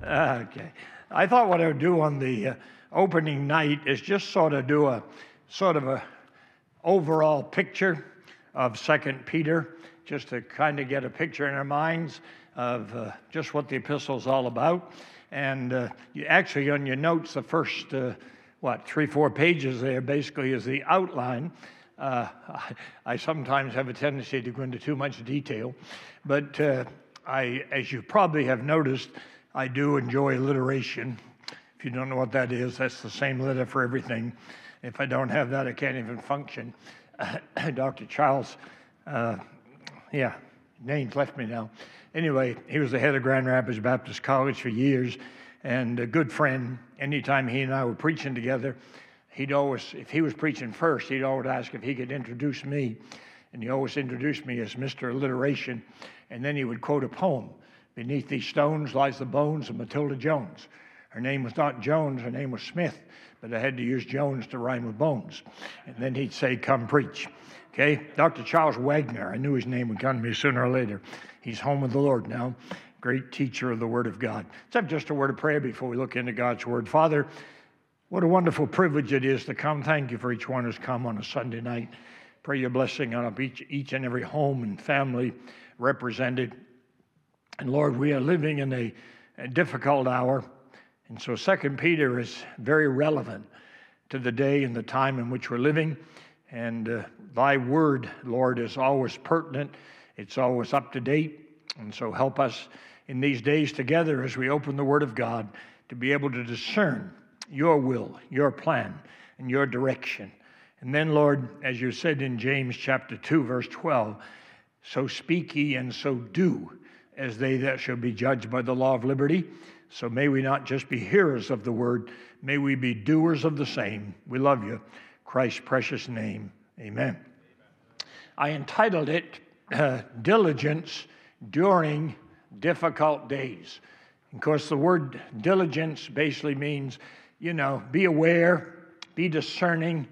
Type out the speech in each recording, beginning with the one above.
Okay. I thought what I would do on the opening night is just sort of do a overall picture of Second Peter, just to kind of get a picture in our minds of just what the epistle is all about. And you actually, on your notes, the first 3-4 pages there basically is the outline. I sometimes have a tendency to go into too much detail, but as you probably have noticed, I do enjoy alliteration. If you don't know what that is, that's the same letter for everything. If I don't have that, I can't even function. Dr. Charles, name's left me now. Anyway, he was the head of Grand Rapids Baptist College for years and a good friend. Anytime he and I were preaching together, he'd always, if he was preaching first, he'd always ask if he could introduce me. And he always introduced me as Mr. Alliteration. And then he would quote a poem. Beneath these stones lies the bones of Matilda Jones. Her name was not Jones, her name was Smith, but I had to use Jones to rhyme with bones. And then he'd say, come preach. Okay, Dr. Charles Wagner, I knew his name would come to me sooner or later. He's home with the Lord now, great teacher of the Word of God. Let's have just a word of prayer before we look into God's Word. Father, what a wonderful privilege it is to come. Thank you for each one who's come on a Sunday night. Pray your blessing on each and every home and family represented. And Lord, we are living in a difficult hour. And so 2 Peter is very relevant to the day and the time in which we're living. And thy word, Lord, is always pertinent. It's always up to date. And so help us in these days together as we open the Word of God to be able to discern your will, your plan, and your direction. And then, Lord, as you said in James chapter 2, verse 12, so speak ye and so do as they that shall be judged by the law of liberty. So may we not just be hearers of the word, may we be doers of the same. We love you. Christ's precious name, amen. I entitled it, Diligence During Difficult Days. Of course, the word diligence basically means, be aware, be discerning,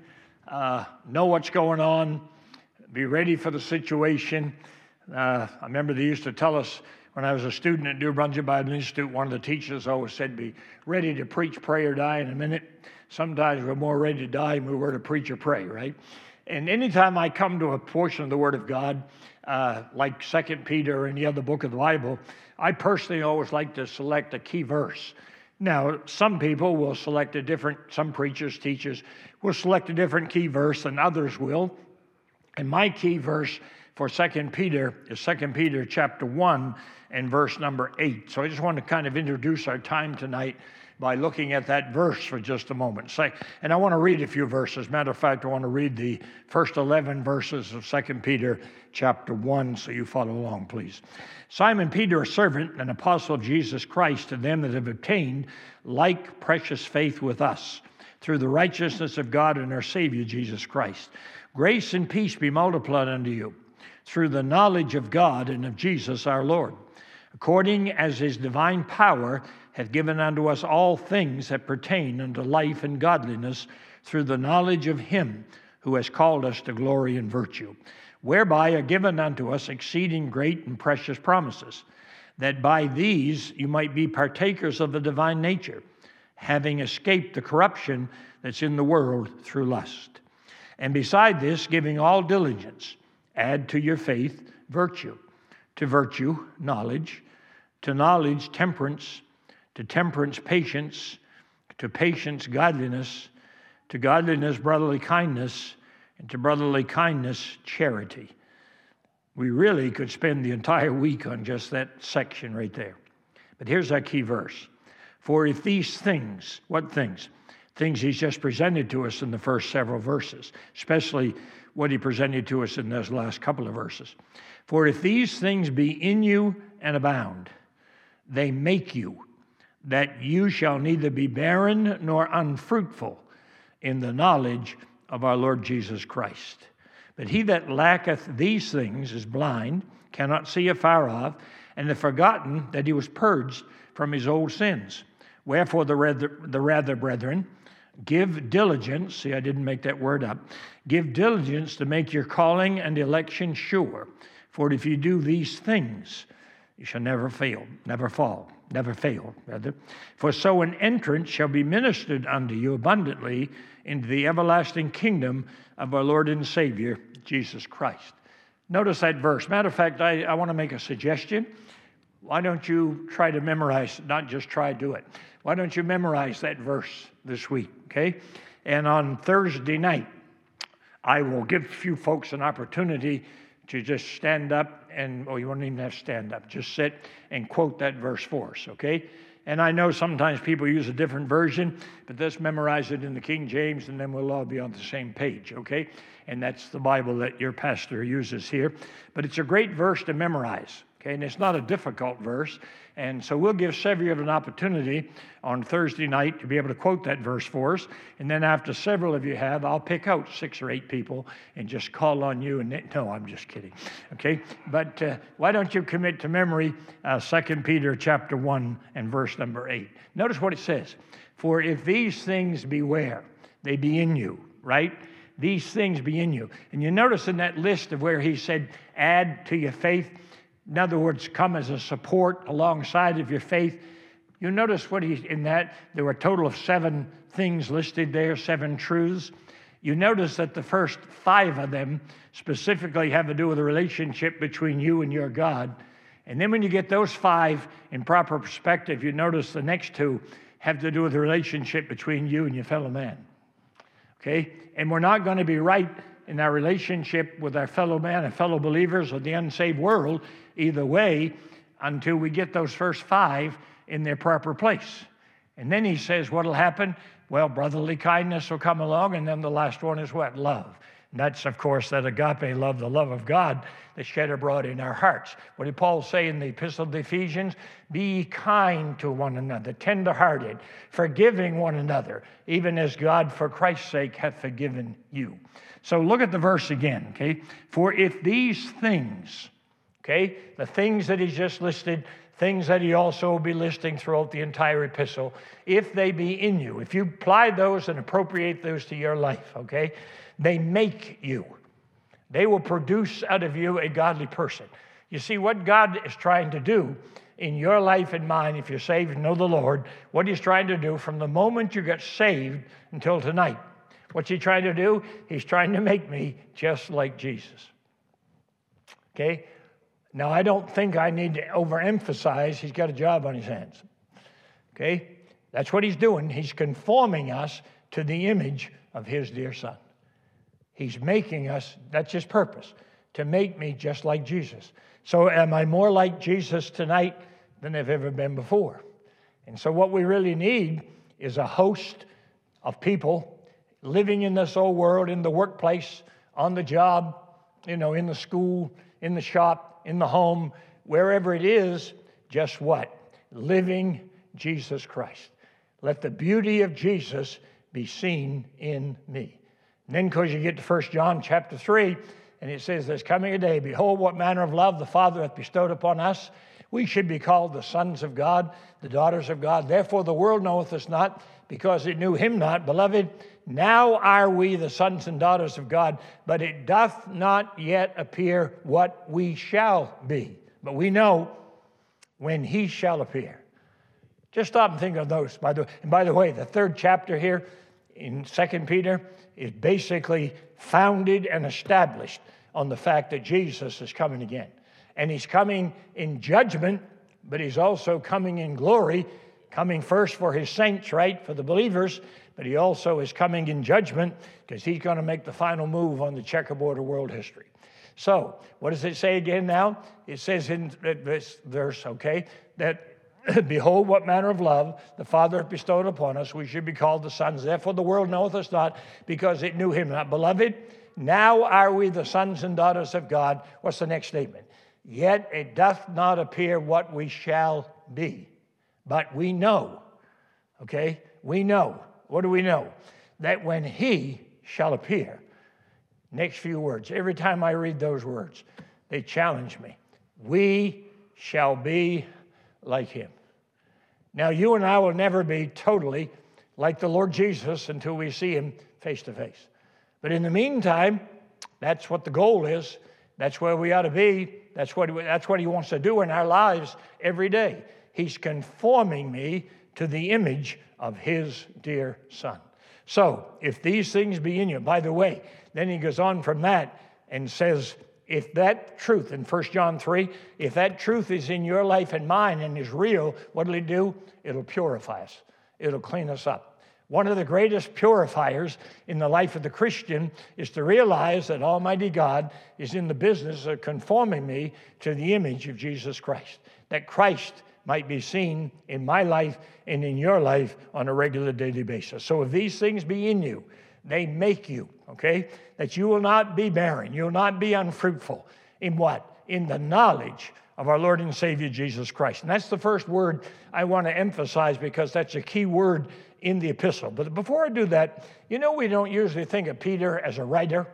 know what's going on, be ready for the situation. I remember they used to tell us when I was a student at New Brunswick Bible Institute, one of the teachers always said, be ready to preach, pray, or die in a minute. Sometimes we're more ready to die than we were to preach or pray, right? And anytime I come to a portion of the Word of God, like 2 Peter or any other book of the Bible, I personally always like to select a key verse. Now, some people will select some preachers, teachers, will select a different key verse than others will. And my key verse for 2 Peter is 2 Peter chapter 1 and verse number 8. So I just want to kind of introduce our time tonight by looking at that verse for just a moment. And I want to read a few verses. Matter of fact, I want to read the first 11 verses of 2 Peter chapter 1, so you follow along, please. Simon Peter, a servant and apostle of Jesus Christ, to them that have obtained like precious faith with us, through the righteousness of God and our Savior Jesus Christ. Grace and peace be multiplied unto you, through the knowledge of God and of Jesus our Lord, according as his divine power hath given unto us all things that pertain unto life and godliness, through the knowledge of him who has called us to glory and virtue, whereby are given unto us exceeding great and precious promises, that by these you might be partakers of the divine nature, having escaped the corruption that's in the world through lust. And beside this, giving all diligence, add to your faith virtue, to virtue knowledge, to knowledge temperance, to temperance patience, to patience godliness, to godliness brotherly kindness, and to brotherly kindness charity. We really could spend the entire week on just that section right there. But here's our key verse. For if these things, what things? Things he's just presented to us in the first several verses, especially what he presented to us in those last couple of verses. For if these things be in you and abound, they make you, that you shall neither be barren nor unfruitful in the knowledge of our Lord Jesus Christ. But he that lacketh these things is blind, cannot see afar off, and hath forgotten that he was purged from his old sins. Wherefore the rather, brethren, give diligence, see I didn't make that word up, give diligence to make your calling and election sure. For if you do these things, You shall never fail, never fall, never fail, rather. For so an entrance shall be ministered unto you abundantly into the everlasting kingdom of our Lord and Savior, Jesus Christ. Notice that verse. Matter of fact, I want to make a suggestion. Why don't you try to memorize, not just try, do it. Why don't you memorize that verse this week, okay? And on Thursday night, I will give a few folks an opportunity to just stand up and, you won't even have to stand up. Just sit and quote that verse for us, okay? And I know sometimes people use a different version, but let's memorize it in the King James, and then we'll all be on the same page, okay? And that's the Bible that your pastor uses here. But it's a great verse to memorize, okay? And it's not a difficult verse. And so we'll give several of you an opportunity on Thursday night to be able to quote that verse for us. And then after several of you have, I'll pick out 6 or 8 people and just call on you. No, I'm just kidding, okay? But why don't you commit to memory 2 Peter chapter 1 and verse number 8. Notice what it says. For if these things be where? They be in you, right? These things be in you. And you notice in that list of where he said, add to your faith, in other words, come as a support alongside of your faith. You notice in that, there were a total of 7 things listed there, 7 truths. You notice that the first 5 of them specifically have to do with the relationship between you and your God. And then when you get those 5 in proper perspective, you notice the next 2 have to do with the relationship between you and your fellow man. Okay? And we're not going to be right in our relationship with our fellow man and fellow believers or the unsaved world either way until we get those first 5 in their proper place. And then he says what will happen? Well, brotherly kindness will come along, and then the last one is what? Love. And that's, of course, that agape love, the love of God that's shed abroad in our hearts. What did Paul say in the Epistle to Ephesians? Be kind to one another, tender-hearted, forgiving one another, even as God, for Christ's sake, hath forgiven you. So look at the verse again, okay? For if these things, okay, the things that he's just listed, things that he also will be listing throughout the entire epistle, if they be in you, if you apply those and appropriate those to your life, okay, they make you. They will produce out of you a godly person. You see, what God is trying to do in your life and mine, if you're saved and know the Lord, what he's trying to do from the moment you got saved until tonight, what's he trying to do? He's trying to make me just like Jesus. Okay? Now, I don't think I need to overemphasize he's got a job on his hands. Okay? That's what he's doing. He's conforming us to the image of his dear Son. He's making us, that's his purpose, to make me just like Jesus. So am I more like Jesus tonight than I've ever been before? And so what we really need is a host of people living in this old world, in the workplace, on the job, in the school, in the shop, in the home, wherever it is, just what? Living Jesus Christ. Let the beauty of Jesus be seen in me. And then because you get to 1 John chapter 3, and it says, there's coming a day, behold, what manner of love the Father hath bestowed upon us. We should be called the sons of God, the daughters of God. Therefore the world knoweth us not, because it knew him not. Beloved, now are we the sons and daughters of God, but it doth not yet appear what we shall be. But we know when he shall appear. Just stop and think of those. And by the way, the 3rd chapter here in 2 Peter is basically founded and established on the fact that Jesus is coming again. And he's coming in judgment, but he's also coming in glory, coming first for his saints, right, for the believers, but he also is coming in judgment because he's going to make the final move on the checkerboard of world history. So, what does it say again now? It says in this verse, okay, that behold, what manner of love the Father hath bestowed upon us. We should be called the sons. Therefore the world knoweth us not, because it knew him not. Beloved, now are we the sons and daughters of God. What's the next statement? Yet it doth not appear what we shall be. But we know, okay? We know. What do we know? That when he shall appear, next few words, every time I read those words, they challenge me. We shall be like him. Now, you and I will never be totally like the Lord Jesus until we see him face to face. But in the meantime, that's what the goal is. That's where we ought to be. That's what he wants to do in our lives every day. He's conforming me to the image of his dear Son. So, if these things be in you, by the way, then he goes on from that and says, if that truth, in 1 John 3, if that truth is in your life and mine and is real, what will it do? It'll purify us. It'll clean us up. One of the greatest purifiers in the life of the Christian is to realize that Almighty God is in the business of conforming me to the image of Jesus Christ, that Christ might be seen in my life and in your life on a regular daily basis. So if these things be in you, they make you, okay, that you will not be barren, you will not be unfruitful. In what? In the knowledge of our Lord and Savior Jesus Christ. And that's the first word I want to emphasize because that's a key word in the epistle. But before I do that, we don't usually think of Peter as a writer.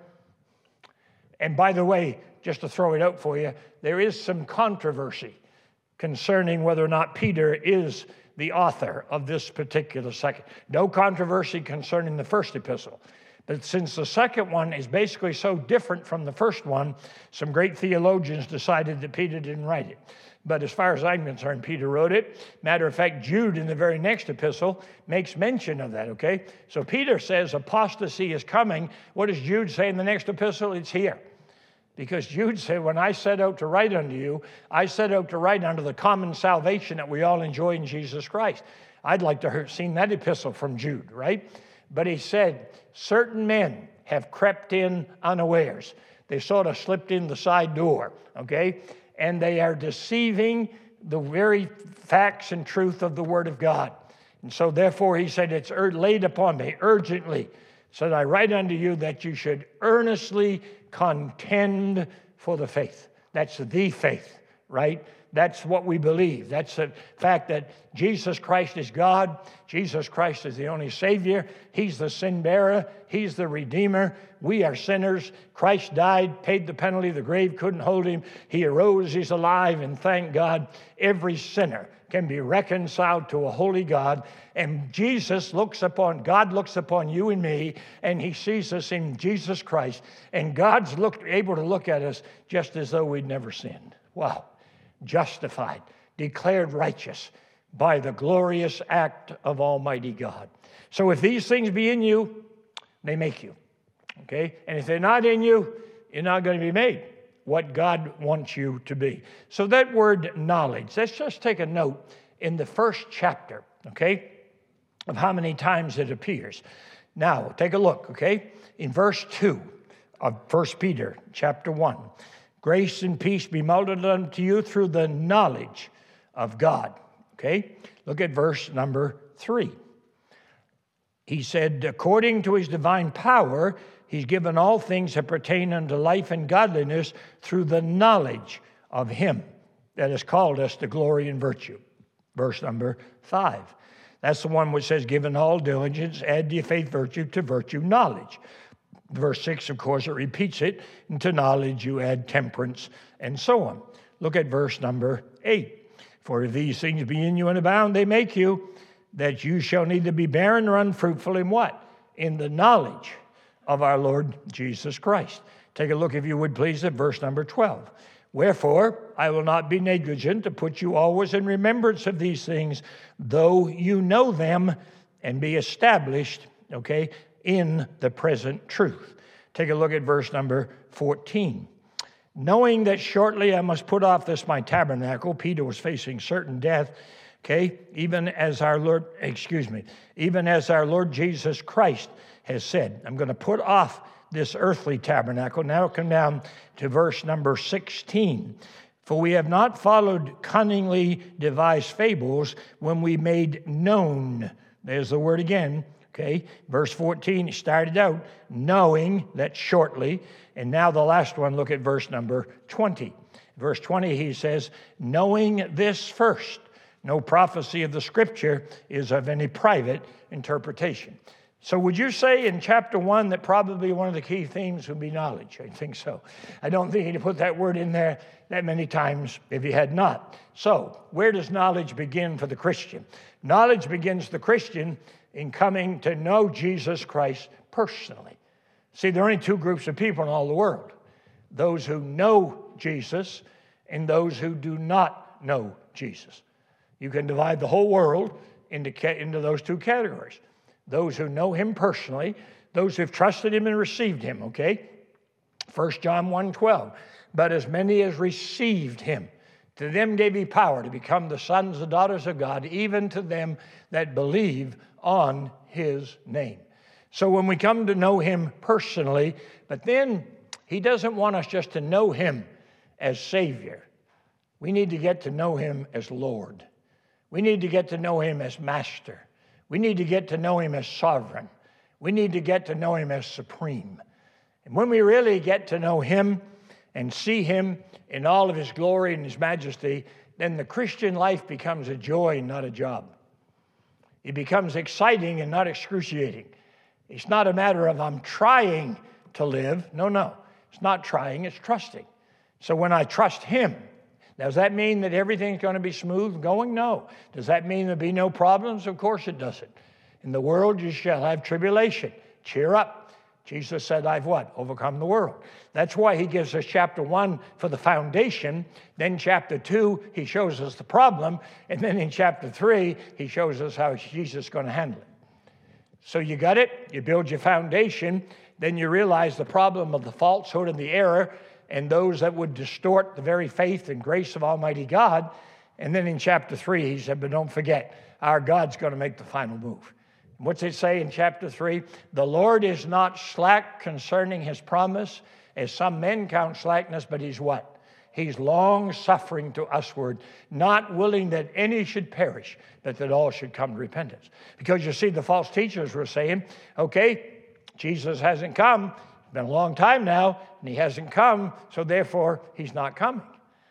And by the way, just to throw it out for you, there is some controversy concerning whether or not Peter is the author of this particular second. No controversy concerning the first epistle. But since the second one is basically so different from the first one, some great theologians decided that Peter didn't write it. But as far as I'm concerned, Peter wrote it. Matter of fact, Jude in the very next epistle makes mention of that, okay? So Peter says apostasy is coming. What does Jude say in the next epistle? It's here. Because Jude said, when I set out to write unto you, I set out to write unto the common salvation that we all enjoy in Jesus Christ. I'd like to have seen that epistle from Jude, right? But he said, certain men have crept in unawares. They sort of slipped in the side door, okay? And they are deceiving the very facts and truth of the Word of God. And so therefore he said, it's laid upon me urgently, so that I write unto you that you should earnestly contend for the faith. That's the faith, right? That's what we believe. That's the fact that Jesus Christ is God. Jesus Christ is the only Savior. He's the sin bearer. He's the Redeemer. We are sinners. Christ died, paid the penalty. The grave couldn't hold him. He arose. He's alive. And thank God, every sinner can be reconciled to a holy God. And God looks upon you and me, and he sees us in Jesus Christ. And God's able to look at us just as though we'd never sinned. Wow. Justified, declared righteous by the glorious act of Almighty God. So if these things be in you, they make you. Okay? And if they're not in you, you're not going to be made what God wants you to be. So that word knowledge, let's just take a note in the first chapter, okay, of how many times it appears. Now, take a look, okay, in verse 2 of 1 Peter chapter 1. Grace and peace be multiplied unto you through the knowledge of God. Okay? Look at verse number 3. He said, according to his divine power, he's given all things that pertain unto life and godliness through the knowledge of him that has called us to glory and virtue. Verse number 5. That's the one which says, given all diligence, add to your faith virtue, to virtue knowledge. Verse 6, of course, it repeats it. And to knowledge you add temperance, and so on. Look at verse number 8. For if these things be in you and abound, they make you, that you shall neither be barren nor unfruitful in what? In the knowledge of our Lord Jesus Christ. Take a look, if you would please, at verse number 12. Wherefore, I will not be negligent to put you always in remembrance of these things, though you know them and be established, okay, in the present truth. Take a look at verse number 14. Knowing that shortly I must put off this my tabernacle, Peter was facing certain death, okay, even as our Lord Jesus Christ has said, I'm going to put off this earthly tabernacle. Now come down to verse number 16. For we have not followed cunningly devised fables when we made known, there's the word again, okay, verse 14, he started out knowing that shortly, and now the last one, look at verse number 20. Verse 20, he says, knowing this first, no prophecy of the Scripture is of any private interpretation. So would you say in chapter 1 that probably one of the key themes would be knowledge? I think so. I don't think he'd put that word in there that many times if he had not. So where does knowledge begin for the Christian? Knowledge begins the Christian in coming to know Jesus Christ personally. See, there are only two groups of people in all the world. those who know Jesus and those who do not know Jesus. You can divide the whole world into those two categories. Those who know him personally, those who've trusted him and received him, okay? 1 John 1:12, but as many as received him, to them gave he power to become the sons and daughters of God, even to them that believe on his name. So when we come to know him personally, but then he doesn't want us just to know him as Savior. We need to get to know him as Lord. We need to get to know him as Master. We need to get to know him as Sovereign. We need to get to know him as Supreme. And when we really get to know him and see him in all of his glory and his majesty, then the Christian life becomes a joy, not a job. It becomes exciting and not excruciating. It's not a matter of I'm trying to live. No. It's not trying, it's trusting. So when I trust him, does that mean that everything's going to be smooth going? No. Does that mean there'll be no problems? Of course it doesn't. In the world you shall have tribulation. Cheer up. Jesus said, I've what? Overcome the world. That's why he gives us chapter 1 for the foundation. Then chapter 2, he shows us the problem. And then in chapter 3, he shows us how Jesus is going to handle it. So you got it. You build your foundation. Then you realize the problem of the falsehood and the error and those that would distort the very faith and grace of Almighty God. And then in chapter 3, he said, but don't forget, our God's going to make the final move. What's it say in chapter 3? The Lord is not slack concerning his promise, as some men count slackness, but he's what? He's long-suffering to usward, not willing that any should perish, but that all should come to repentance. Because you see, the false teachers were saying, okay, Jesus hasn't come. It's been a long time now, and he hasn't come, so therefore he's not coming.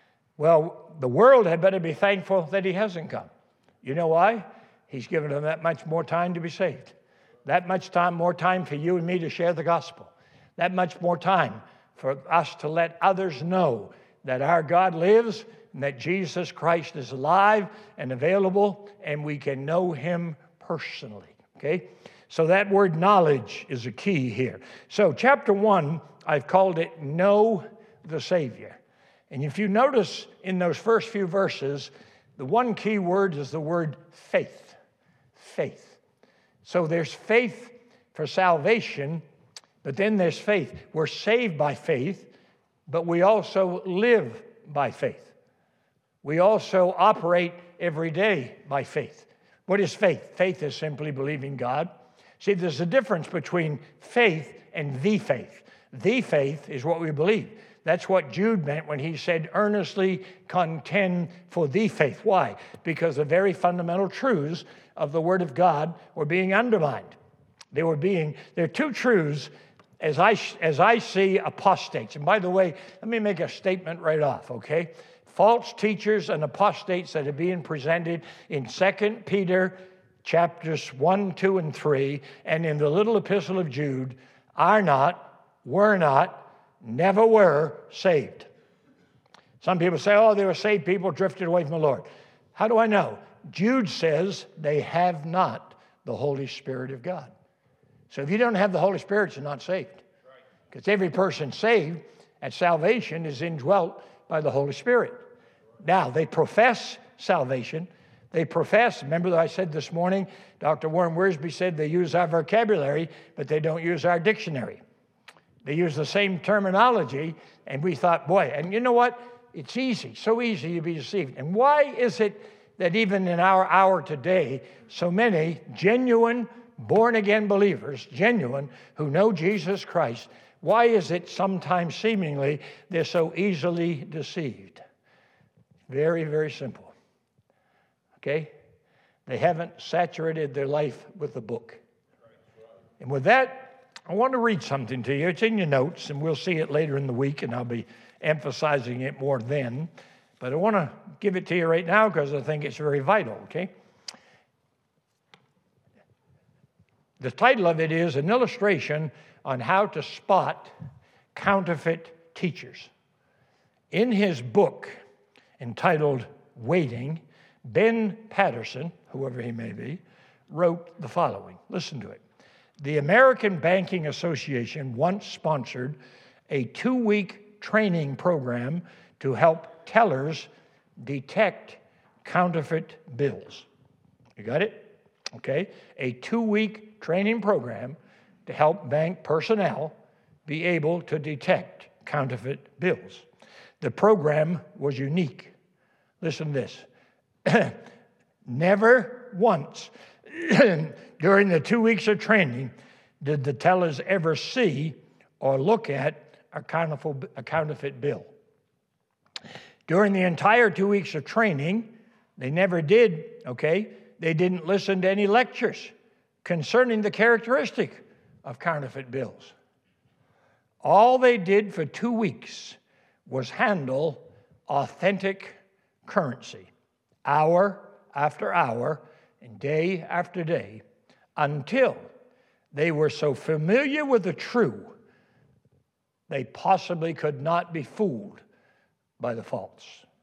Well, the world had better be thankful that he hasn't come. You know why? He's given them that much more time to be saved. That much time, more time for you and me to share the gospel. That much more time for us to let others know that our God lives and that Jesus Christ is alive and available and we can know him personally, okay? So that word knowledge is a key here. So chapter 1, I've called it Know the Savior. And if you notice in those first few verses, the one key word is the word faith. Faith. So there's faith for salvation, but then there's faith. We're saved by faith, but we also live by faith. We also operate every day by faith. What is faith? Faith is simply believing God. See, there's a difference between faith and the faith. The faith is what we believe. That's what Jude meant when he said, earnestly contend for the faith. Why? Because the very fundamental truths of the Word of God were being undermined. There are two truths as I see apostates. And by the way, let me make a statement right off, okay? False teachers and apostates that are being presented in 2 Peter chapters 1, 2, and 3, and in the little epistle of Jude, are not, were not, never were saved. Some people say, oh, they were saved people drifted away from the Lord. How do I know? Jude says they have not the Holy Spirit of God. So if you don't have the Holy Spirit, you're not saved. Because every person saved at salvation is indwelt by the Holy Spirit. Now, they profess salvation. They profess, remember that I said this morning, Dr. Warren Wiersbe said they use our vocabulary, but they don't use our dictionary. They use the same terminology, and we thought, boy, and you know what? It's easy, so easy to be deceived. And why is it that even in our hour today, so many genuine, born-again believers, genuine, who know Jesus Christ, why is it sometimes seemingly they're so easily deceived? Very, very simple. Okay? They haven't saturated their life with the book. And with that, I want to read something to you. It's in your notes, and we'll see it later in the week, and I'll be emphasizing it more then. But I want to give it to you right now because I think it's very vital, okay? The title of it is An Illustration on How to Spot Counterfeit Teachers. In his book entitled Waiting, Ben Patterson, whoever he may be, wrote the following. Listen to it. The American Banking Association once sponsored a 2-week training program to help tellers detect counterfeit bills. You got it? Okay. A 2-week training program to help bank personnel be able to detect counterfeit bills. The program was unique. Listen to this. Never once during the 2 weeks of training did the tellers ever see or look at a counterfeit bill. During the entire 2 weeks of training, they never did, okay? They didn't listen to any lectures concerning the characteristic of counterfeit bills. All they did for 2 weeks was handle authentic currency, hour after hour and day after day, until they were so familiar with the true, they possibly could not be fooled by the false.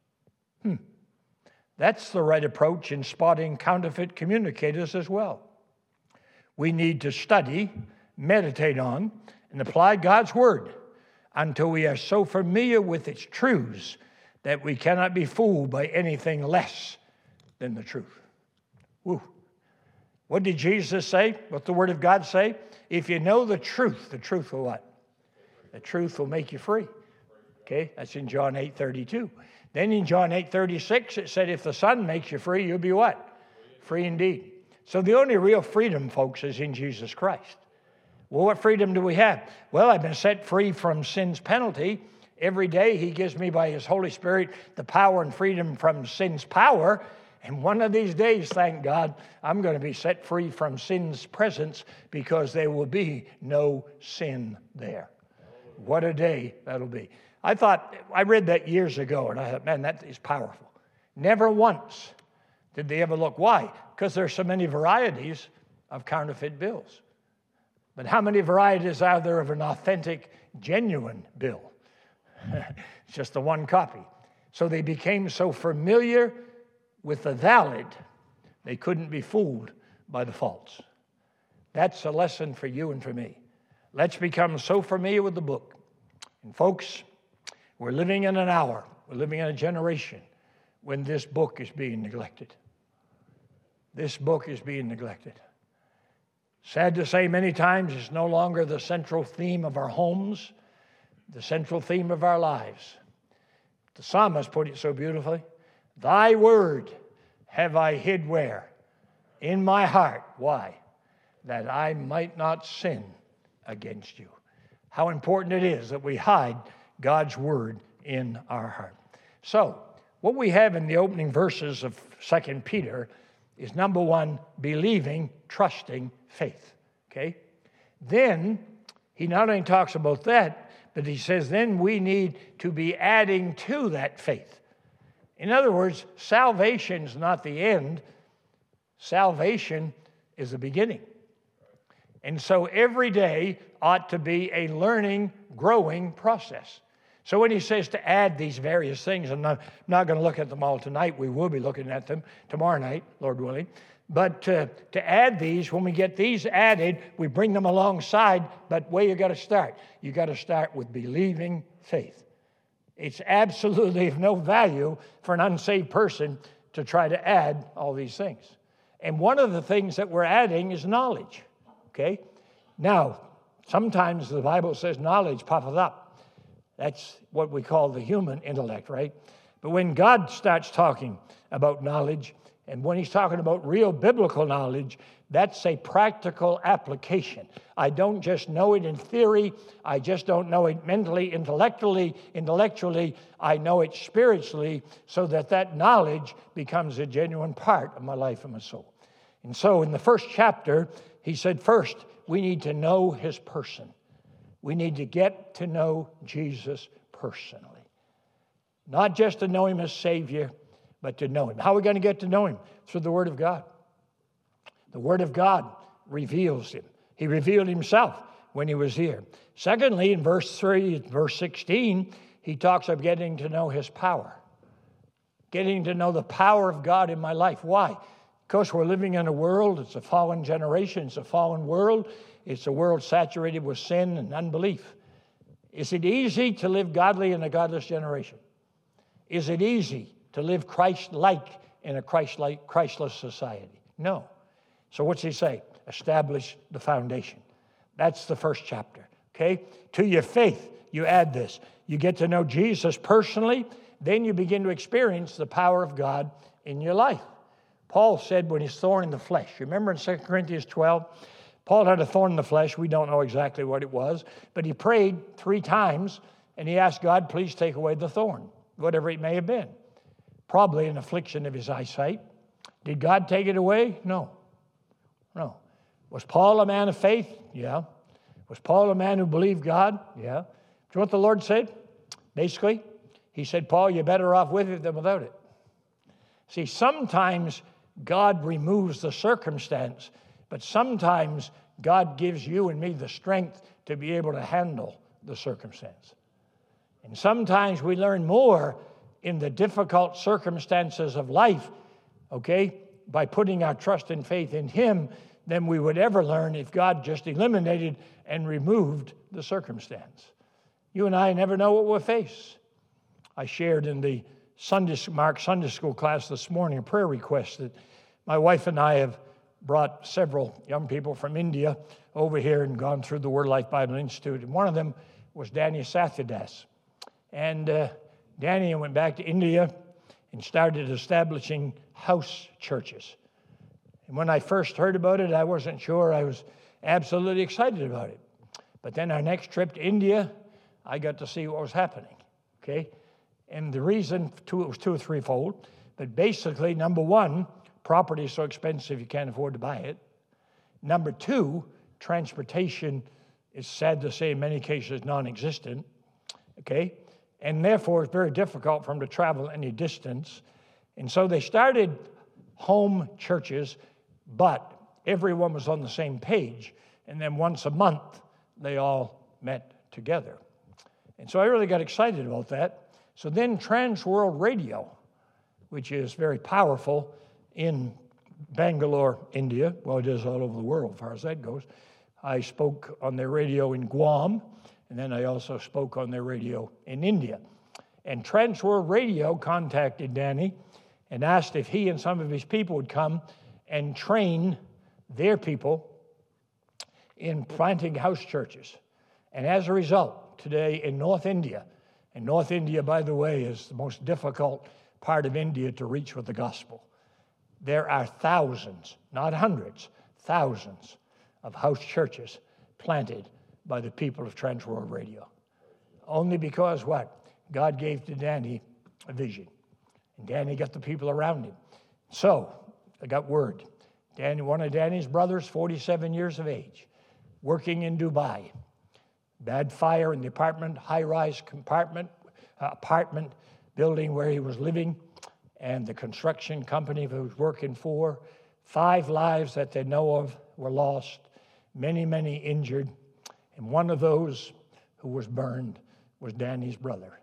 That's the right approach in spotting counterfeit communicators as well. We need to study, meditate on, and apply God's Word until we are so familiar with its truths that we cannot be fooled by anything less than the truth. Woo. What did Jesus say? What the Word of God say? If you know the truth will what? The truth will make you free. Okay, that's in John 8:32. Then in John 8:36, it said, if the Son makes you free, you'll be what? Free indeed. So the only real freedom, folks, is in Jesus Christ. Well, what freedom do we have? Well, I've been set free from sin's penalty. Every day He gives me by His Holy Spirit the power and freedom from sin's power. And one of these days, thank God, I'm going to be set free from sin's presence because there will be no sin there. What a day that'll be. I read that years ago, and I thought, man, that is powerful. Never once did they ever look. Why? Because there's so many varieties of counterfeit bills. But how many varieties are there of an authentic, genuine bill? It's just the one copy. So they became so familiar with the valid, they couldn't be fooled by the false. That's a lesson for you and for me. Let's become so familiar with the book. And folks, we're living in an hour, we're living in a generation when this book is being neglected. This book is being neglected. Sad to say, many times it's no longer the central theme of our homes, the central theme of our lives. The psalmist put it so beautifully. Thy word have I hid where? In my heart. Why? That I might not sin against you. How important it is that we hide God's word in our heart. So, what we have in the opening verses of 2 Peter is number one, believing, trusting faith. Okay? Then, he not only talks about that, but he says then we need to be adding to that faith. In other words, salvation is not the end. Salvation is the beginning. And so every day ought to be a learning, growing process. So when he says to add these various things, I'm not going to look at them all tonight. We will be looking at them tomorrow night, Lord willing. But to add these, when we get these added, we bring them alongside. But where you got to start? You got to start with believing faith. It's absolutely of no value for an unsaved person to try to add all these things. And one of the things that we're adding is knowledge. Okay? Now, sometimes the Bible says knowledge poppeth up. That's what we call the human intellect, right? But when God starts talking about knowledge, and when He's talking about real biblical knowledge, that's a practical application. I don't just know it in theory. I just don't know it mentally, intellectually. I know it spiritually so that knowledge becomes a genuine part of my life and my soul. And so in the first chapter, he said, first, we need to know His person. We need to get to know Jesus personally. Not just to know Him as Savior, but to know Him. How are we going to get to know Him? Through the Word of God. The Word of God reveals Him. He revealed Himself when He was here. Secondly, in verse 3, verse 16, he talks of getting to know His power. Getting to know the power of God in my life. Why? Because we're living in a world, it's a fallen generation, it's a fallen world. It's a world saturated with sin and unbelief. Is it easy to live godly in a godless generation? Is it easy to live Christ-like in a Christless society? No. So what's he say? Establish the foundation. That's the first chapter, okay? To your faith, you add this. You get to know Jesus personally, then you begin to experience the power of God in your life. Paul said when he's thorn in the flesh, remember in 2 Corinthians 12, Paul had a thorn in the flesh. We don't know exactly what it was, but he prayed 3 times, and he asked God, please take away the thorn, whatever it may have been. Probably an affliction of his eyesight. Did God take it away? No. No. Was Paul a man of faith? Yeah. Was Paul a man who believed God? Yeah. Do you know what the Lord said? Basically, he said, Paul, you're better off with it than without it. See, sometimes God removes the circumstance, but sometimes God gives you and me the strength to be able to handle the circumstance. And sometimes we learn more in the difficult circumstances of life, okay, by putting our trust and faith in Him than we would ever learn if God just eliminated and removed the circumstance. You and I never know what we'll face. I shared in the Mark Sunday School class this morning a prayer request that my wife and I have brought several young people from India over here and gone through the Word Life Bible Institute. And one of them was Danny Satyadas. And Danny went back to India and started establishing house churches. And when I first heard about it, I wasn't sure. I was absolutely excited about it. But then our next trip to India, I got to see what was happening, okay? And the reason, it was 2 or 3-fold. But basically, number 1, property is so expensive you can't afford to buy it. Number 2, transportation is, sad to say, in many cases non-existent, okay? And therefore, it's very difficult for them to travel any distance. And so they started home churches, but everyone was on the same page. And then once a month, they all met together. And so I really got excited about that. So then Trans World Radio, which is very powerful in Bangalore, India, well, it is all over the world as far as that goes. I spoke on their radio in Guam, and then I also spoke on their radio in India. And Trans World Radio contacted Danny and asked if he and some of his people would come and train their people in planting house churches. And as a result, today in North India, and North India, by the way, is the most difficult part of India to reach with the gospel. There are thousands, not hundreds, thousands of house churches planted by the people of Trans World Radio. Only because what? God gave to Danny a vision. And Danny got the people around him. So, I got word. Danny, one of Danny's brothers, 47 years of age, working in Dubai. Bad fire in the apartment, high-rise apartment building where he was living, and the construction company he was working for. 5 lives that they know of were lost, many, many injured, and one of those who was burned was Danny's brother.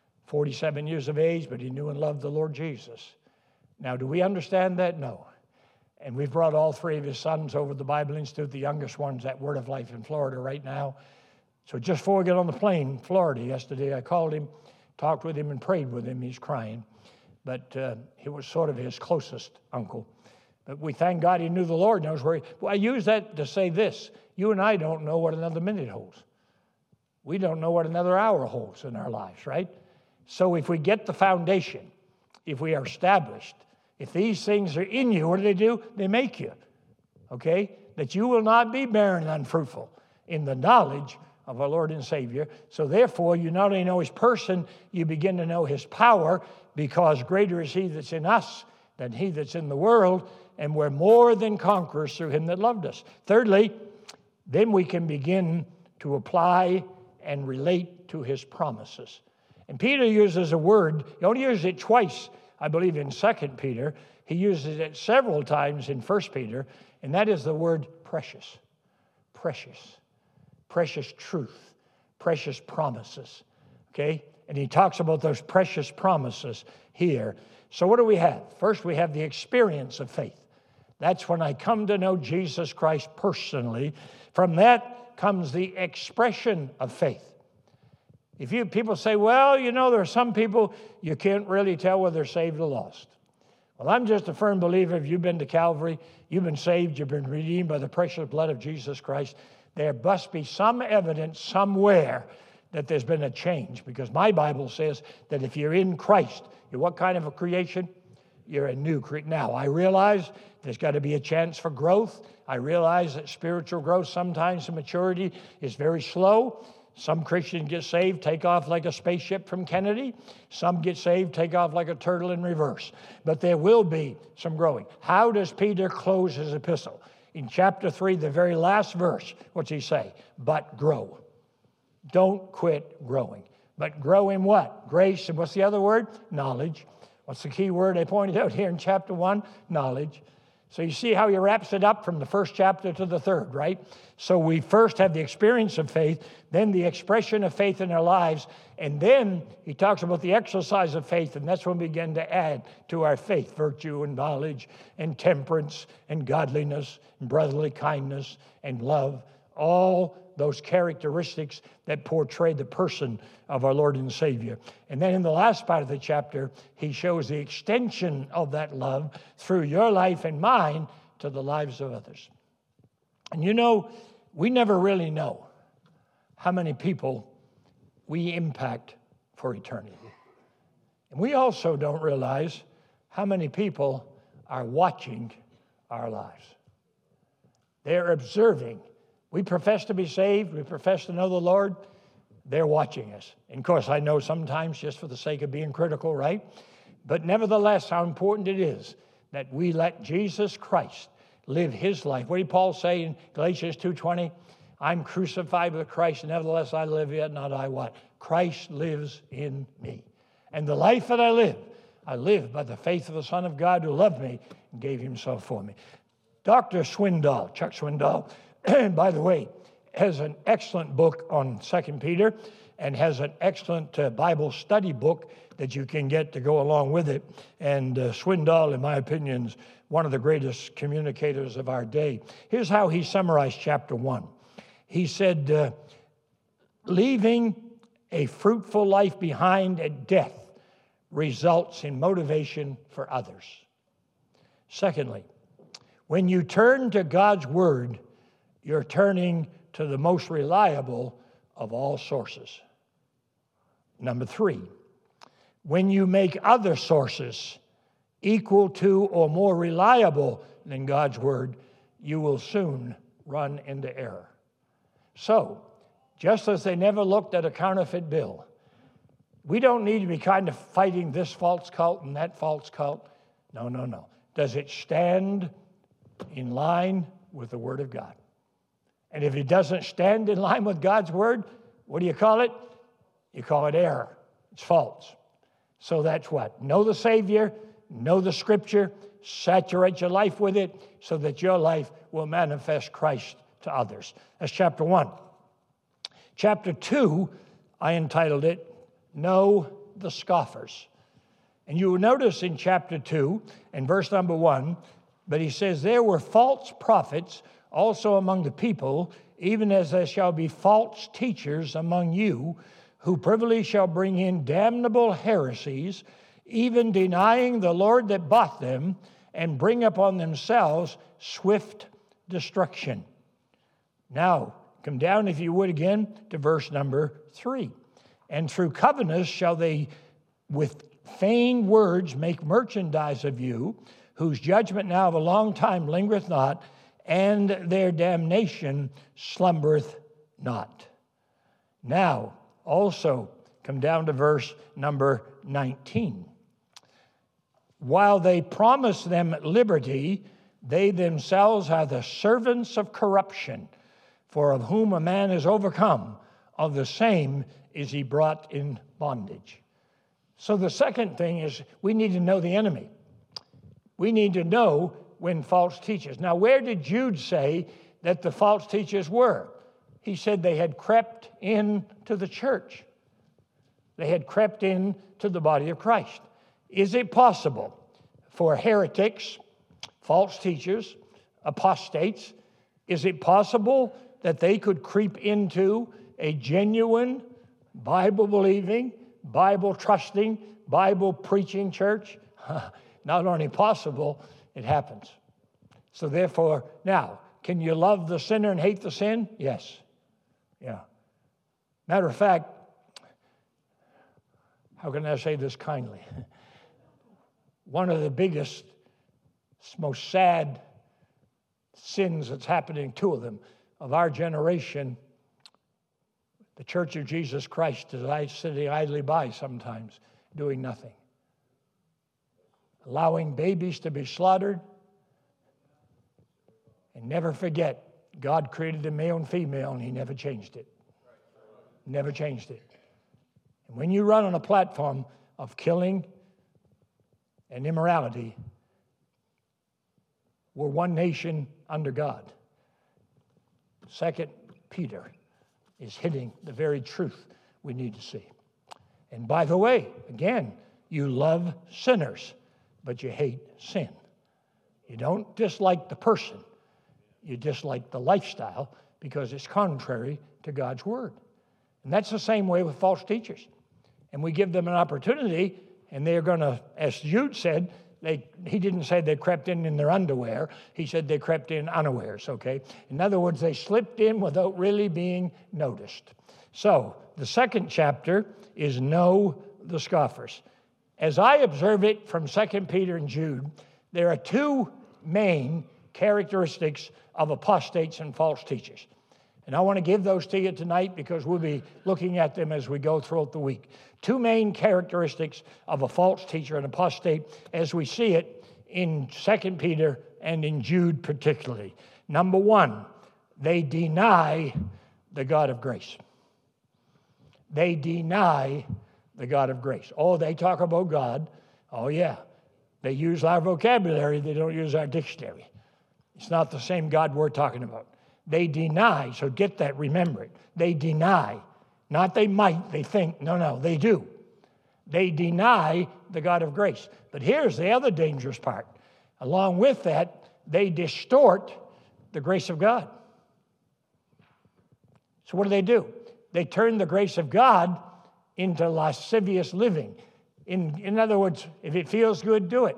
47 years of age, but he knew and loved the Lord Jesus. Now, do we understand that? No. And we've brought all 3 of his sons over to the Bible Institute. The youngest one's at Word of Life in Florida right now. So just before we get on the plane, Florida, yesterday, I called him, talked with him, and prayed with him. He's crying. But he was sort of his closest uncle. But we thank God he knew the Lord knows where he... Well, I use that to say this. You and I don't know what another minute holds. We don't know what another hour holds in our lives, right? So if we get the foundation, if we are established, if these things are in you, what do? They make you, okay? That you will not be barren and unfruitful in the knowledge of our Lord and Savior. So therefore, you not only know His person, you begin to know His power, because greater is He that's in us than he that's in the world, and we're more than conquerors through Him that loved us. Thirdly, then we can begin to apply and relate to His promises. And Peter uses a word, he only uses it twice, I believe, in 2 Peter. He uses it several times in 1 Peter, and that is the word precious. Precious. Precious truth. Precious promises. Okay? And he talks about those precious promises here. So what do we have? First, we have the experience of faith. That's when I come to know Jesus Christ personally. From that comes the expression of faith. People say, well, there are some people you can't really tell whether they're saved or lost. Well, I'm just a firm believer if you've been to Calvary, you've been saved, you've been redeemed by the precious blood of Jesus Christ, there must be some evidence somewhere that there's been a change, because my Bible says that if you're in Christ, you're what kind of a creation? You're a new creation. Now, I realize there's got to be a chance for growth. I realize that spiritual growth, sometimes the maturity is very slow. Some Christians get saved, take off like a spaceship from Kennedy. Some get saved, take off like a turtle in reverse. But there will be some growing. How does Peter close his epistle? In chapter 3, the very last verse, what's he say? But grow. Don't quit growing. But grow in what? Grace. And what's the other word? Knowledge. What's the key word I pointed out here in chapter 1? Knowledge. So you see how he wraps it up from the first chapter to the third, right? So we first have the experience of faith, then the expression of faith in our lives, and then he talks about the exercise of faith, and that's when we begin to add to our faith virtue and knowledge and temperance and godliness and brotherly kindness and love, all those characteristics that portray the person of our Lord and Savior. And then in the last part of the chapter, he shows the extension of that love through your life and mine to the lives of others. And we never really know how many people we impact for eternity. And we also don't realize how many people are watching our lives. They're observing. We profess to be saved. We profess to know the Lord. They're watching us. And of course, I know sometimes just for the sake of being critical, right? But nevertheless, how important it is that we let Jesus Christ live his life. What did Paul say in Galatians 2:20? I'm crucified with Christ, nevertheless I live, yet not I what? Christ lives in me. And the life that I live by the faith of the Son of God who loved me and gave himself for me. Dr. Swindoll, Chuck Swindoll, by the way, has an excellent book on 2 Peter and has an excellent Bible study book that you can get to go along with it. And Swindoll, in my opinion, is one of the greatest communicators of our day. Here's how he summarized chapter 1. He said, leaving a fruitful life behind at death results in motivation for others. Secondly, when you turn to God's Word, you're turning to the most reliable of all sources. Number 3, when you make other sources equal to or more reliable than God's Word, you will soon run into error. So, just as they never looked at a counterfeit bill, we don't need to be kind of fighting this false cult and that false cult. No. Does it stand in line with the Word of God? And if it doesn't stand in line with God's Word, what do you call it? You call it error. It's false. So that's what? Know the Savior, know the Scripture, saturate your life with it so that your life will manifest Christ to others. That's chapter 1. Chapter 2, I entitled it, Know the Scoffers. And you will notice in chapter 2 and verse number 1, but he says, there were false prophets also among the people, even as there shall be false teachers among you, who privily shall bring in damnable heresies, even denying the Lord that bought them, and bring upon themselves swift destruction. Now, come down, if you would, again to verse number 3. And through covetousness shall they with feigned words make merchandise of you, whose judgment now of a long time lingereth not, and their damnation slumbereth not. Now, also, come down to verse number 19. While they promise them liberty, they themselves are the servants of corruption, for of whom a man is overcome, of the same is he brought in bondage. So the second thing is we need to know the enemy. We need to know when false teachers. Now, where did Jude say that the false teachers were? He said they had crept into the church. They had crept into the body of Christ. Is it possible for heretics, false teachers, apostates, is it possible that they could creep into a genuine Bible-believing, Bible-trusting, Bible-preaching church? Not only possible, it happens. So therefore, now, can you love the sinner and hate the sin? Yes. Yeah. Matter of fact, how can I say this kindly? One of the biggest, most sad sins that's happening, two of them, of our generation, the Church of Jesus Christ is sitting idly by sometimes, doing nothing. Allowing babies to be slaughtered. And never forget, God created the male and female, and He never changed it. Never changed it. And when you run on a platform of killing and immorality, we're one nation under God. 2 Peter is hitting the very truth we need to see. And by the way, again, you love sinners, but you hate sin. You don't dislike the person. You dislike the lifestyle because it's contrary to God's word. And that's the same way with false teachers. And we give them an opportunity, and they're going to, as Jude said, he didn't say they crept in their underwear. He said they crept in unawares, okay? In other words, they slipped in without really being noticed. So the second chapter is Know the Scoffers. As I observe it from 2 Peter and Jude, there are two main characteristics of apostates and false teachers. And I want to give those to you tonight because we'll be looking at them as we go throughout the week. Two main characteristics of a false teacher and apostate as we see it in 2 Peter and in Jude particularly. Number one, they deny the God of grace. They deny the God of grace. Oh, they talk about God. Oh, yeah. They use our vocabulary. They don't use our dictionary. It's not the same God we're talking about. They deny, so get that, remember it. They deny. Not they might, they think. No, they do. They deny the God of grace. But here's the other dangerous part. Along with that, they distort the grace of God. So what do? They turn the grace of God into lascivious living. In other words, if it feels good, do it.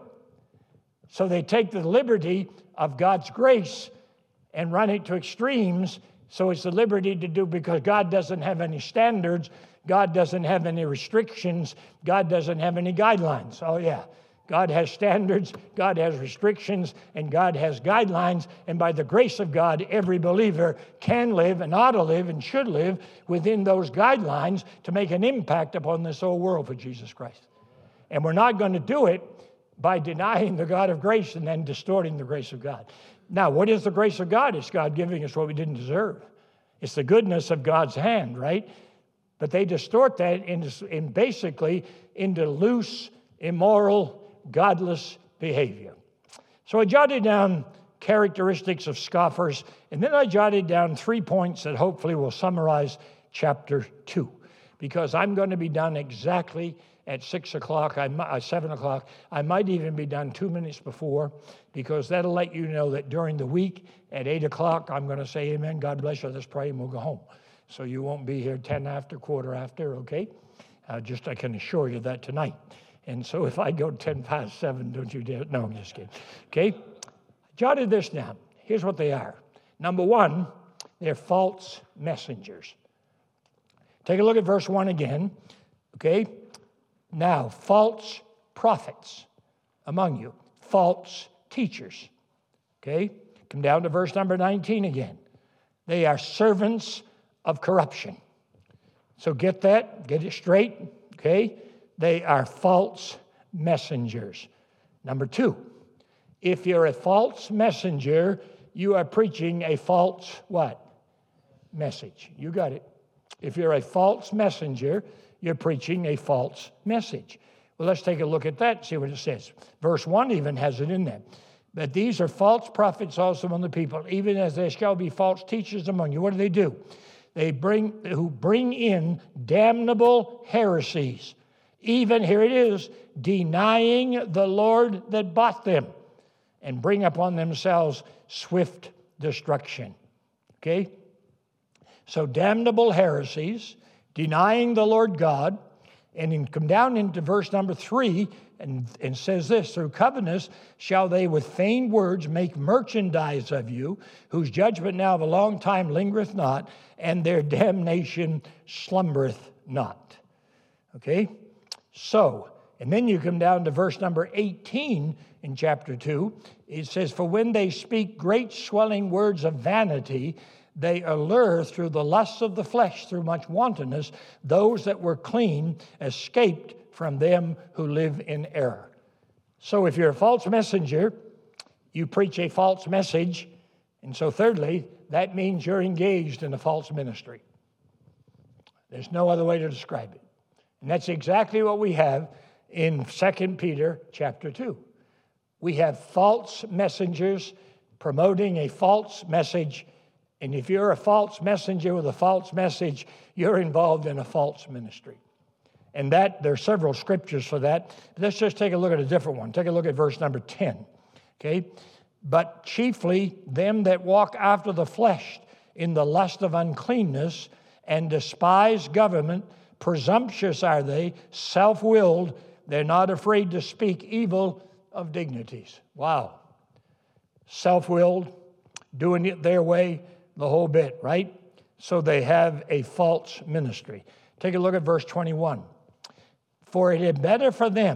So they take the liberty of God's grace and run it to extremes. So it's the liberty to do because God doesn't have any standards. God doesn't have any restrictions. God doesn't have any guidelines. Oh, yeah. God has standards, God has restrictions, and God has guidelines. And by the grace of God, every believer can live and ought to live and should live within those guidelines to make an impact upon this whole world for Jesus Christ. And we're not going to do it by denying the God of grace and then distorting the grace of God. Now, what is the grace of God? It's God giving us what we didn't deserve. It's the goodness of God's hand, right? But they distort that basically into loose, immoral, godless behavior. So I jotted down characteristics of scoffers, and then I jotted down 3 points that hopefully will summarize chapter 2, because I'm going to be done exactly at 6 o'clock, 7 o'clock. I might even be done 2 minutes before, because that'll let you know that during the week at 8 o'clock, I'm going to say amen, God bless you, let's pray, and we'll go home. So you won't be here 10 after, quarter after, okay? I can assure you that tonight. And so if I go 10 past 7, don't you dare. No, I'm just kidding. Okay? Jotted this down. Here's what they are. Number one, they're false messengers. Take a look at verse 1 again. Okay? Now, false prophets among you. False teachers. Okay? Come down to verse number 19 again. They are servants of corruption. So get that. Get it straight. Okay? They are false messengers. Number 2, if you're a false messenger, you are preaching a false what? Message. You got it. If you're a false messenger, you're preaching a false message. Well, let's take a look at that and see what it says. Verse 1 even has it in there. But these are false prophets also among the people, even as there shall be false teachers among you. What do? They who bring in damnable heresies. Even, here it is, denying the Lord that bought them, and bring upon themselves swift destruction. Okay? So damnable heresies, denying the Lord God. And then come down into verse number 3 and says this, through covetousness shall they with feigned words make merchandise of you, whose judgment now of a long time lingereth not, and their damnation slumbereth not. Okay? So, and then you come down to verse number 18 in chapter 2. It says, for when they speak great swelling words of vanity, they allure through the lusts of the flesh, through much wantonness, those that were clean escaped from them who live in error. So if you're a false messenger, you preach a false message. And so thirdly, that means you're engaged in a false ministry. There's no other way to describe it. And that's exactly what we have in 2 Peter chapter 2. We have false messengers promoting a false message. And if you're a false messenger with a false message, you're involved in a false ministry. And that, there are several scriptures for that. Let's just take a look at a different one. Take a look at verse number 10. Okay? But chiefly them that walk after the flesh in the lust of uncleanness and despise government, presumptuous are they, self-willed, they're not afraid to speak evil of dignities. Wow. Self-willed, doing it their way, the whole bit, right? So they have a false ministry. Take a look at verse 21. For it is better for them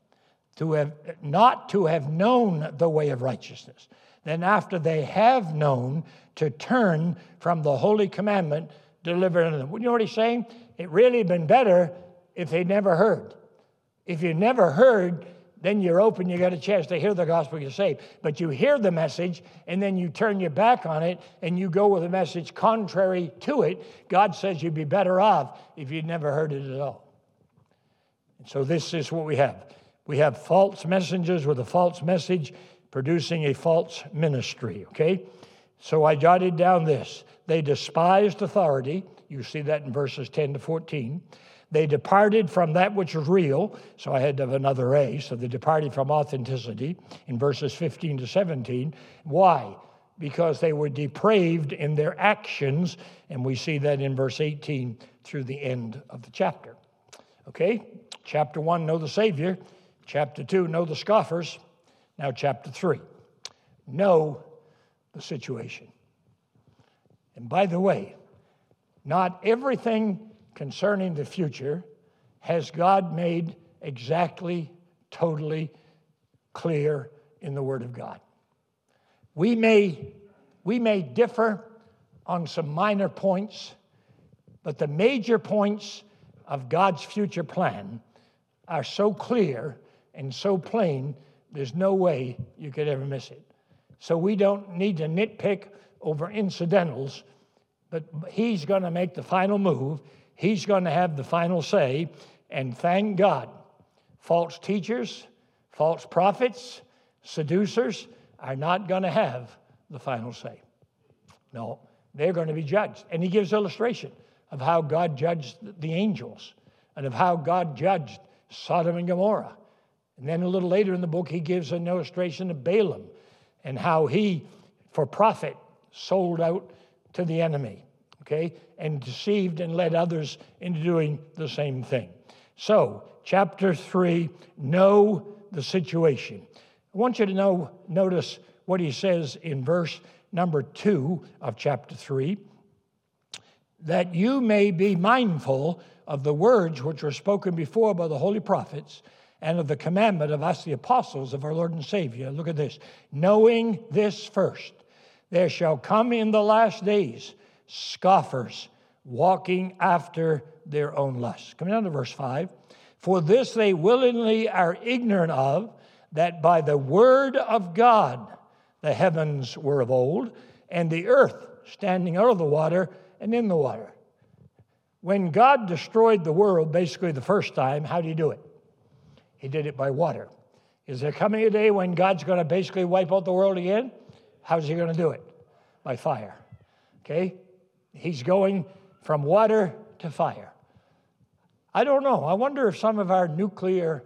to have not to have known the way of righteousness than after they have known to turn from the holy commandment delivered unto them. You know what he's saying? It really been better if they never heard. If you never heard, then you're open, you got a chance to hear the gospel, you're saved. But you hear the message, and then you turn your back on it, and you go with a message contrary to it. God says you'd be better off if you'd never heard it at all. And so this is what we have. We have false messengers with a false message producing a false ministry, okay? So I jotted down this. They despised authority. You see that in verses 10 to 14. They departed from that which is real. So I had to have another A. So they departed from authenticity in verses 15 to 17. Why? Because they were depraved in their actions. And we see that in verse 18 through the end of the chapter. Okay? Chapter 1, know the Savior. Chapter 2, know the scoffers. Now chapter 3, know the situation. And by the way, not everything concerning the future has God made exactly, totally clear in the Word of God. We may differ on some minor points, but the major points of God's future plan are so clear and so plain, there's no way you could ever miss it. So we don't need to nitpick over incidentals, but He's going to make the final move. He's going to have the final say, and thank God, false teachers, false prophets, seducers are not going to have the final say. No, they're going to be judged. And He gives illustration of how God judged the angels and of how God judged Sodom and Gomorrah. And then a little later in the book, He gives an illustration of Balaam and how he, for profit, sold out to the enemy, okay, and deceived and led others into doing the same thing. So, chapter 3, know the situation. I want you to notice what he says in verse number 2 of chapter 3, that you may be mindful of the words which were spoken before by the holy prophets, and of the commandment of us, the apostles of our Lord and Savior. Look at this. Knowing this first, there shall come in the last days scoffers, walking after their own lusts. Coming down to verse 5. For this they willingly are ignorant of, that by the word of God the heavens were of old, and the earth standing out of the water and in the water. When God destroyed the world, basically the first time, how did He do it? He did it by water. Is there coming a day when God's going to basically wipe out the world again? How's He going to do it? By fire. Okay? He's going from water to fire. I don't know. I wonder if some of our nuclear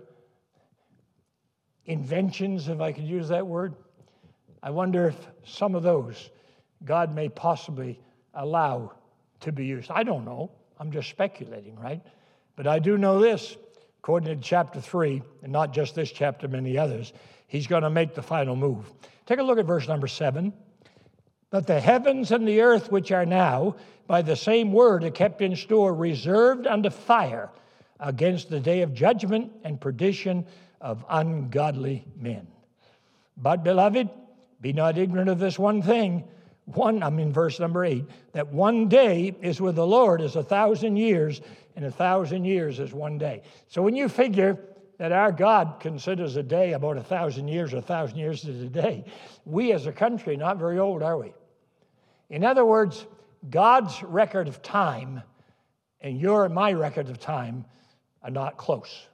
inventions, if I could use that word, I wonder if some of those God may possibly allow to be used. I don't know. I'm just speculating, right? But I do know this, according to chapter 3, and not just this chapter, many others, he's going to make the final move. Take a look at verse number 7. But the heavens and the earth, which are now, by the same word are kept in store, reserved unto fire against the day of judgment and perdition of ungodly men. But, beloved, be not ignorant of this one thing. Verse number 8, that one day is with the Lord as 1,000 years, and 1,000 years is one day. So when you figure that our God considers a day about 1,000 years, 1,000 years is a day, we as a country are not very old, are we? In other words, God's record of time and your and my record of time are not close.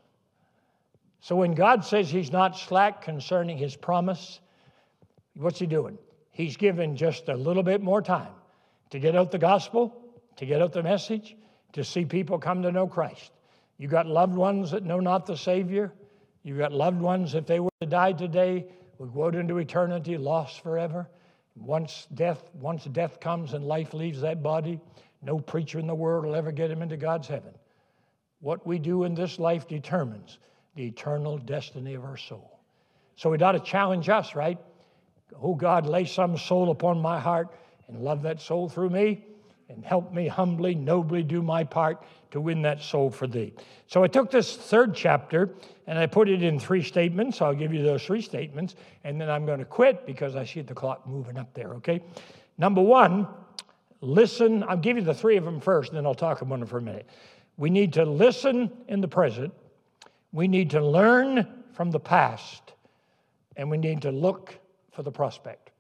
So when God says he's not slack concerning his promise, what's he doing? He's given just a little bit more time to get out the gospel, to get out the message, to see people come to know Christ. You got loved ones that know not the Savior. You got loved ones, if they were to die today, would go out into eternity lost forever. Once death comes and life leaves that body, no preacher in the world will ever get him into God's heaven. What we do in this life determines the eternal destiny of our soul. So it ought to challenge us, right? Oh, God, lay some soul upon my heart and love that soul through me and help me humbly, nobly do my part to win that soul for thee. So I took this third chapter and I put it in 3 statements. I'll give you those 3 statements, and then I'm going to quit because I see the clock moving up there, okay? Number 1, listen. I'll give you the 3 of them first, and then I'll talk about them for a minute. We need to listen in the present. We need to learn from the past. And we need to look for the prospect.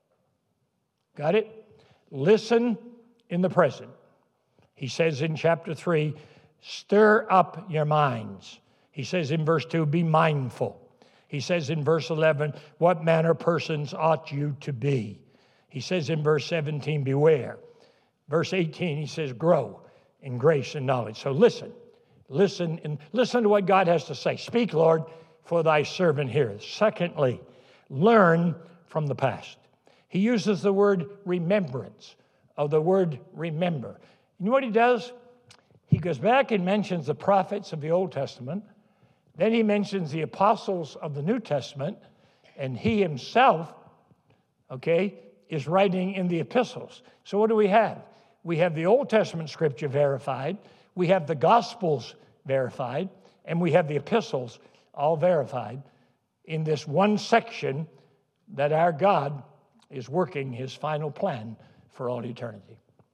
Got it? Listen in the present. He says in chapter 3, stir up your minds. He says in verse 2, be mindful. He says in verse 11, what manner of persons ought you to be? He says in verse 17, beware. Verse 18, he says, grow in grace and knowledge. So listen to what God has to say. Speak, Lord, for thy servant heareth. Secondly, learn from the past. He uses the word remembrance, of the word remember. You know what he does? He goes back and mentions the prophets of the Old Testament. Then he mentions the apostles of the New Testament. And he himself, is writing in the epistles. So what do we have? We have the Old Testament scripture verified. We have the Gospels verified. And we have the epistles all verified in this one section that our God is working his final plan for all eternity.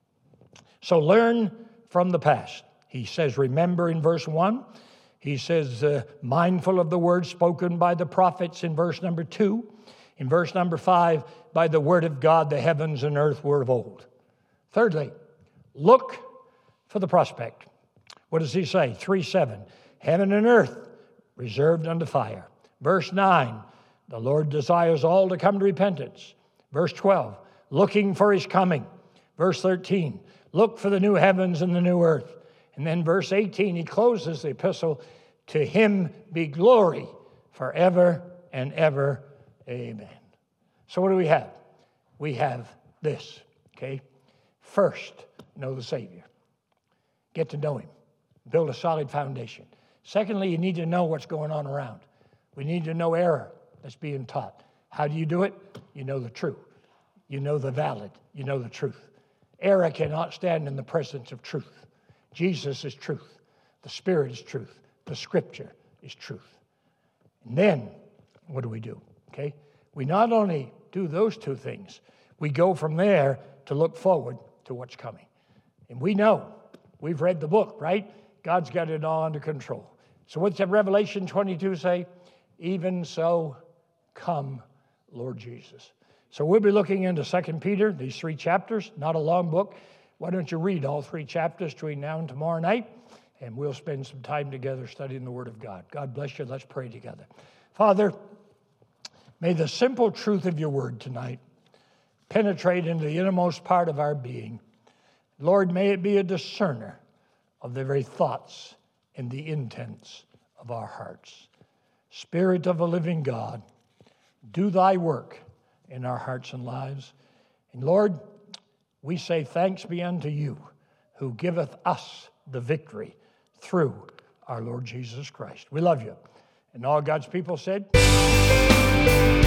So learn from the past. He says, remember in verse 1. He says, mindful of the words spoken by the prophets in verse number 2. In verse number 5, by the word of God, the heavens and earth were of old. Thirdly, look for the prospect. What does he say? 3:7, heaven and earth reserved unto fire. Verse 9, the Lord desires all to come to repentance. Verse 12, looking for his coming. Verse 13, look for the new heavens and the new earth. And then verse 18, he closes the epistle, to him be glory forever and ever. Amen. So what do we have? We have this, okay? First, know the Savior. Get to know him. Build a solid foundation. Secondly, you need to know what's going on around. We need to know error that's being taught. How do you do it? You know the truth. You know the valid. You know the truth. Error cannot stand in the presence of truth. Jesus is truth. The Spirit is truth. The Scripture is truth. And then, what do? Okay? We not only do those 2 things, we go from there to look forward to what's coming. And we know, we've read the book, right? God's got it all under control. So what's that Revelation 22 say? Even so, come, Lord Jesus. So we'll be looking into 2 Peter, these 3 chapters, not a long book. Why don't you read all 3 chapters between now and tomorrow night, and we'll spend some time together studying the Word of God. God bless you. Let's pray together. Father, may the simple truth of your Word tonight penetrate into the innermost part of our being. Lord, may it be a discerner of the very thoughts and the intents of our hearts. Spirit of the living God, do thy work in our hearts and lives. And Lord, we say thanks be unto you who giveth us the victory through our Lord Jesus Christ. We love you. And all God's people said,